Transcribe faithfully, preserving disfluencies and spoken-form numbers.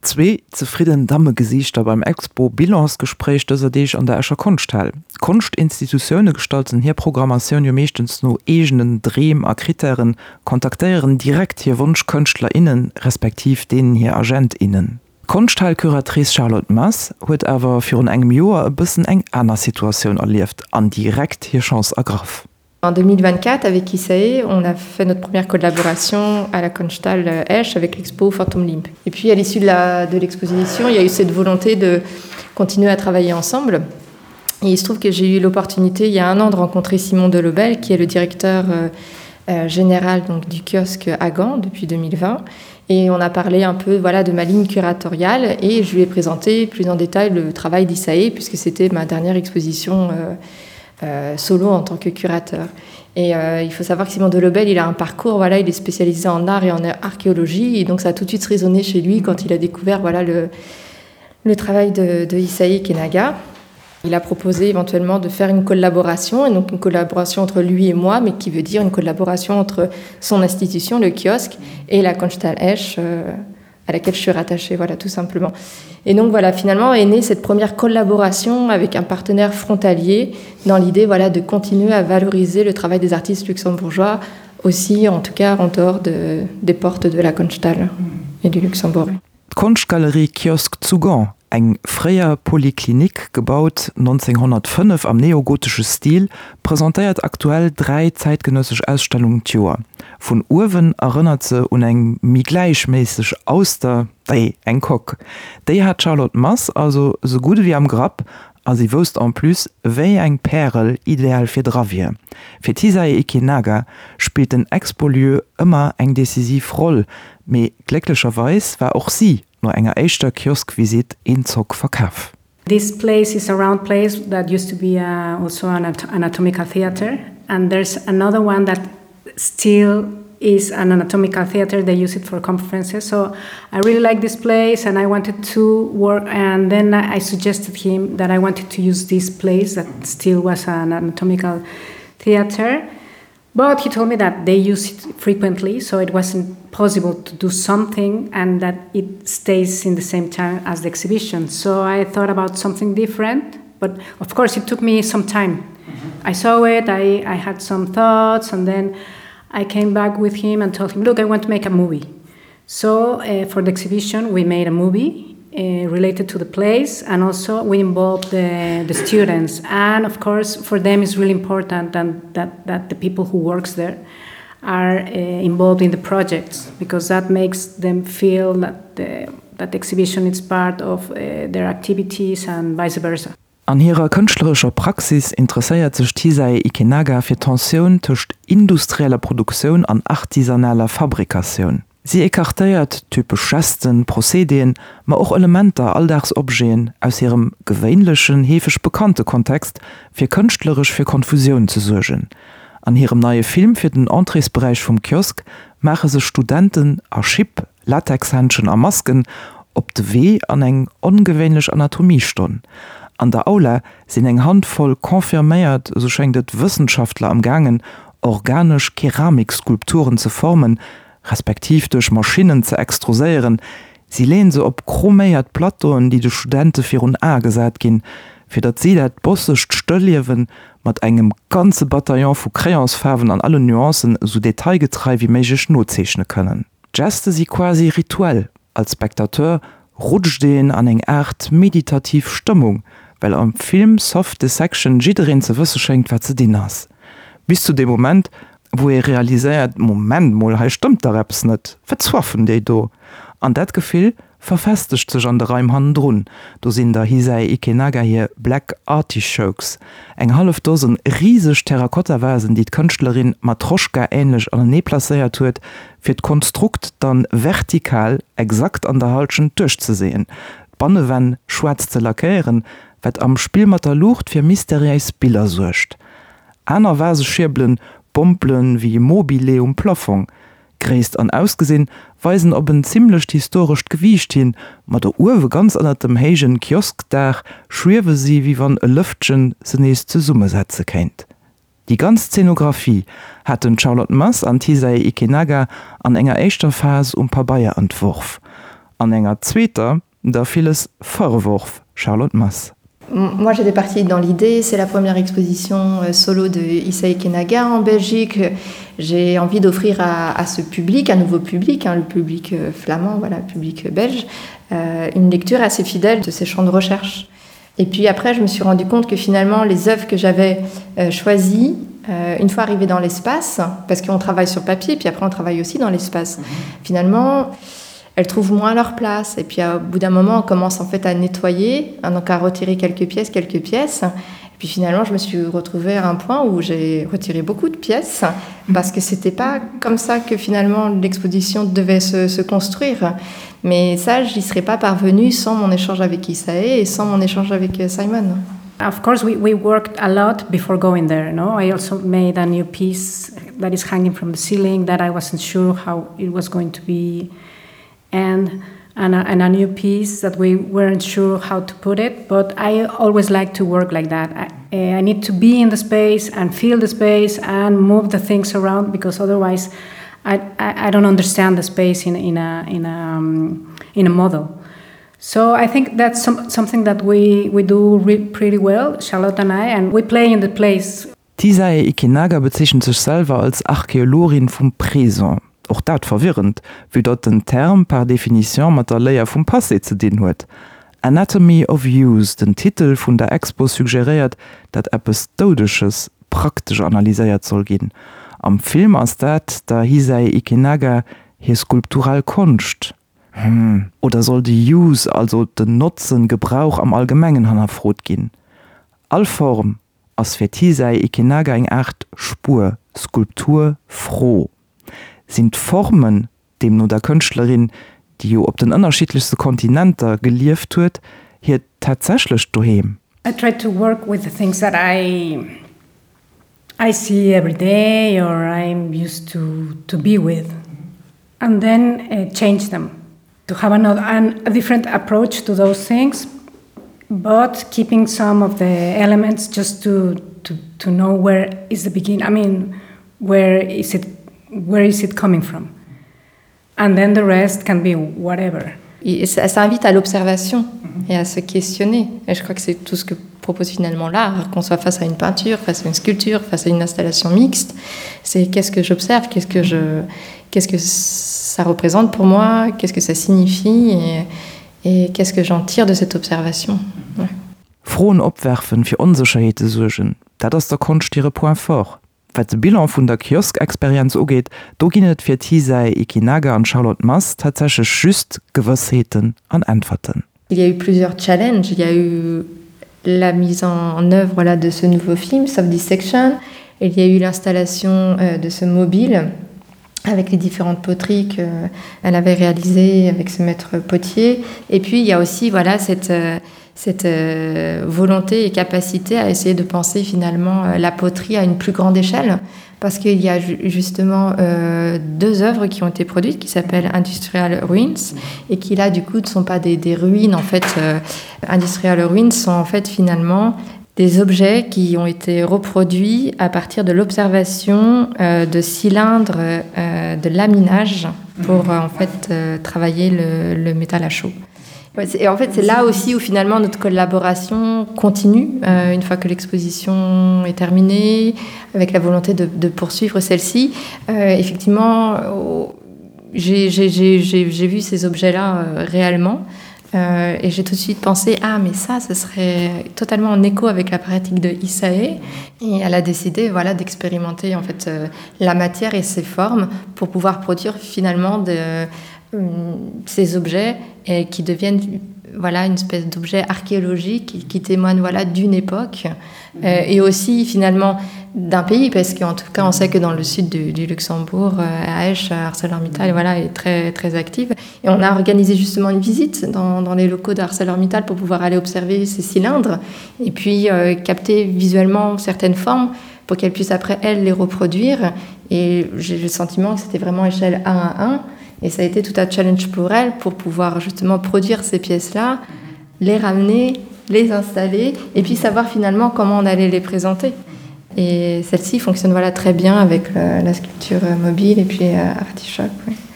Zwei zufrieden Dammegesichter beim Expo Bilanzgespräch das er dich an der Escher Kunstteil. Kunstinstitutionen gestalten hier Programmation ja meistens nur egenen Dream a Kriterien, kontaktieren direkt hier WunschkünstlerInnen respektiv denen hier AgentInnen. Kunsttteilkuratrice Charlotte Mass hat aber für ein engem Jahr ein bisschen eng einer Situation erlebt, an direkt hier Chance ergriff. En deux mille vingt-quatre, avec I S A E, on a fait notre première collaboration à la Kunsthalle Esch avec l'expo Phantom Limp. Et puis à l'issue de, la, de l'exposition, il y a eu cette volonté de continuer à travailler ensemble. Et il se trouve que j'ai eu l'opportunité il y a un an de rencontrer Simon Delobel, qui est le directeur euh, euh, général donc, du kiosque à Gand depuis deux mille vingt. Et on a parlé un peu voilà, de ma ligne curatoriale et je lui ai présenté plus en détail le travail d'I S A E puisque c'était ma dernière exposition euh, Euh, solo en tant que curateur. Et euh, il faut savoir que Simon Delobel, il a un parcours, voilà, il est spécialisé en art et en archéologie, et donc ça a tout de suite résonné chez lui quand il a découvert voilà, le, le travail de, de Issei Kenaga. Il a proposé éventuellement de faire une collaboration, et donc une collaboration entre lui et moi, mais qui veut dire une collaboration entre son institution, le kiosque, et la Kunsthalle Esch, euh, à laquelle je suis rattachée, voilà, tout simplement. Et donc voilà, finalement est née cette première collaboration avec un partenaire frontalier dans l'idée voilà, de continuer à valoriser le travail des artistes luxembourgeois, aussi en tout cas en dehors de, des portes de la Kunsthalle et du Luxembourg. Kunstgalerie Kiosk zu Gand, eng freier Polyklinik gebaut neunzehnhundertfünf am neogotische Stil, präsentiert aktuell drei zeitgenössische Ausstellungen Tür. Von Urwen erinnert se un eng mi gleichmäßig Auster déi eng Kock. Déi hat Charlotte Mass also so gut wie am Grab, as sie wusst en plus wéi eng Perel ideal fir Dravier. Für Issei Kenaga spielt den Expolieu immer eng decisiv roll, me glücklicherweise war auch sie nur enger eischter Kioskvisit in Zog verkauf. This place is a round place that used to be uh, also an anatomical theater, and there's another one that still is an anatomical theater. They use it for conferences. So I really like this place and I wanted to work, and then I suggested him that I wanted to use this place that still was an anatomical theater. But he told me that they use it frequently, so it wasn't possible to do something and that it stays in the same time as the exhibition. So I thought about something different, but of course it took me some time. Mm-hmm. I saw it, I, I had some thoughts, and then I came back with him and told him, look, I want to make a movie. So uh, for the exhibition, we made a movie uh, related to the place, and also we involved the, the students. And of course, for them it's really important and that, that the people who works there are uh, involved in the projects, because that makes them feel that the, that the exhibition is part of uh, their activities and vice versa. An ihrer künstlerischer Praxis interessiert sich Issei Kenaga für Tension zwischen industrieller Produktion und artisaneller Fabrikation. Sie ekartiert typisch Gesten, Prozedien, aber auch Elemente Alltagsobjekten aus ihrem gewöhnlichen, häufig bekannten Kontext für künstlerisch für Konfusion zu sorgen. An ihrem neuen Film für den Entreesbereich vom Kiosk machen sie Studenten a Chip, Latexhändchen a Masken op de Weh an eng ungewöhnlich Anatomiestunde. An der Aula sind eng Handvoll konfirmiert, so schenkt Wissenschaftler am Gangen, organisch Keramikskulpturen zu formen, respektiv durch Maschinen zu extrusieren. Sie lehnen sie op chromiert Platten, die die Studenten für un A gesagt gin, für dat sie dat bossischt Stöllewen mat engem ganze Bataillon vu Crayonsfarben an alle Nuancen so detailgetreu wie meigich notzeichne können. Geste sie quasi rituell. Als Spektateur rutscht den an eng Art meditativ Stimmung, weil am Film soft Section jiderin ze wüsse schenkt, wat ze din ass. Bis zu dem Moment, wo er realisiert, Moment mal, he stimmt der Raps net, verzwaffen de do. An dat Gefühl verfestigt sich an der Reimhand run. Du sind der Issei Kenaga hier Black Artichokes, eng half dosen riesig Terrakotta-Vasen, die d Künstlerin Matroschka ähnlich an den Nee placéiert huet, fir d Konstrukt dann vertikal exakt an der Halschen durchzusehen. Bannewen schwarz zu lackieren, wat am Spielmatter Lucht fir mysteriös Bilder sucht. Einer Vase schirblen, Bomblen wie Mobile um Plafond. Gräst an ausgesehen, weisen ob ein ziemlich historisch Gewicht hin, mat der Uwe ganz an dem heigen Kioskdach schwewe sie, wie wann e Lüftchen zunächst zu Summe setze kennt. Die ganze Szenografie hat den Charlotte Mass an Issei Kenaga an enger echter Phase um paar Bayer entworf. An enger Zweter, da vieles Vorwurf, Charlotte Mass. Moi, j'étais partie dans l'idée, c'est la première exposition euh, solo de Issa Ikenaga en Belgique. J'ai envie d'offrir à, à ce public, un nouveau public, hein, le public euh, flamand, voilà, le public belge, euh, une lecture assez fidèle de ces champs de recherche. Et puis après, je me suis rendu compte que finalement, les œuvres que j'avais euh, choisies, euh, une fois arrivées dans l'espace, parce qu'on travaille sur papier, puis après on travaille aussi dans l'espace, mmh. finalement... elles trouvent moins leur place. Et puis, au bout d'un moment, on commence en fait à nettoyer, hein, donc à retirer quelques pièces, quelques pièces. Et puis, finalement, je me suis retrouvée à un point où j'ai retiré beaucoup de pièces parce que c'était pas comme ça que finalement l'exposition devait se, se construire. Mais ça, j'y serais pas parvenue sans mon échange avec Isae et sans mon échange avec Simon. Of course, we, we worked a lot before going there. No, I also made a new piece that is hanging from the ceiling that I wasn't sure how it was going to be. And, and, a, and a new piece that we weren't sure how to put it, but I always like to work like that. I, I need to be in the space and feel the space and move the things around, because otherwise I, I, I don't understand the space in, in, a, in, a, um, in a model. So I think that's some, something that we, we do re- pretty well, Charlotte and I, and we play in the place. Issa Ikenaga bezeichnet sich selber als Archäologin vom Présent. Auch dat verwirrend, wie dort den Term per Definition mat der Leier vum Passé ze den huet. Anatomy of Use, den Titel vun der Expo suggeriert, dat eppes Dodesches praktisch analyséiert soll gin. Am Film ass dat der Issa Ikenaga hier skulptural Kunst. Hm. Oder soll die Use, also den Nutzen, Gebrauch am Allgemengen hannerfrot gin. All Form ass fir Issa Ikenaga eng Art Spur, Skulptur froh. Sind Formen, dem nur der Künstlerin, die op den unterschiedlichste Kontinenter gelieft huet, hier tatsächlich daheim. I try to work with the things that I I see every day or I'm used to to be with, and then uh, change them to have another an, a different approach to those things, but keeping some of the elements just to to to know where is the beginning. I mean, where is it? Where is it coming from? And then the rest can be whatever. Et ça, ça invite à l'observation mm-hmm. et à se questionner. Et je crois que c'est tout ce que propose finalement l'art, qu'on soit face à une peinture, face à une sculpture, face à une installation mixte. C'est qu'est-ce que j'observe, qu'est-ce que je, qu'est-ce que ça représente pour moi, qu'est-ce que ça signifie et, et qu'est-ce que j'en tire de cette observation. Ouais. Frohen opwerfen für Unsicherheiten suchen, das ist der Kunst ihre Point fort. Was de Bilan vun der Kiosk-Experienz ugeht, do ginnet fir Issa Ikenaga und Charlotte Mass tatsächlich just Gewissheiten an Antworten. Il y a eu plusieurs challenges. Il y a eu la mise en œuvre voilà, de ce nouveau film, Soft Dissection. Il y a eu l'installation euh, de ce mobile avec les différentes poteries qu'elle avait réalisées avec ce maître potier. Et puis, il y a aussi voilà, cette... Euh, cette euh, volonté et capacité à essayer de penser finalement euh, la poterie à une plus grande échelle, parce qu'il y a ju- justement euh, deux œuvres qui ont été produites qui s'appellent Industrial Ruins et qui là du coup ne sont pas des, des ruines en fait. euh, Industrial Ruins sont en fait finalement des objets qui ont été reproduits à partir de l'observation euh, de cylindres euh, de laminage pour euh, en fait euh, travailler le, le métal à chaud. Et en fait, c'est là aussi où finalement notre collaboration continue, euh, une fois que l'exposition est terminée, avec la volonté de, de poursuivre celle-ci. Euh, effectivement, oh, j'ai, j'ai, j'ai, j'ai, j'ai vu ces objets-là euh, réellement. Euh, et j'ai tout de suite pensé, ah, mais ça, ce serait totalement en écho avec la pratique de Isae. Et elle a décidé voilà, d'expérimenter en fait, euh, la matière et ses formes pour pouvoir produire finalement de... ces objets et qui deviennent voilà, une espèce d'objet archéologique qui, qui témoigne voilà, d'une époque euh, et aussi finalement d'un pays, parce qu'en tout cas on sait que dans le sud du, du Luxembourg, euh, à Esch, ArcelorMittal voilà, est très, très active, et on a organisé justement une visite dans, dans les locaux d'ArcelorMittal pour pouvoir aller observer ces cylindres et puis euh, capter visuellement certaines formes pour qu'elles puissent après elles les reproduire. Et j'ai le sentiment que c'était vraiment échelle un à un. Et ça a été tout un challenge pour elle, pour pouvoir justement produire ces pièces-là, les ramener, les installer, et puis savoir finalement comment on allait les présenter. Et celle-ci fonctionne voilà, très bien avec le, la sculpture mobile et puis euh, Artichoke. Oui.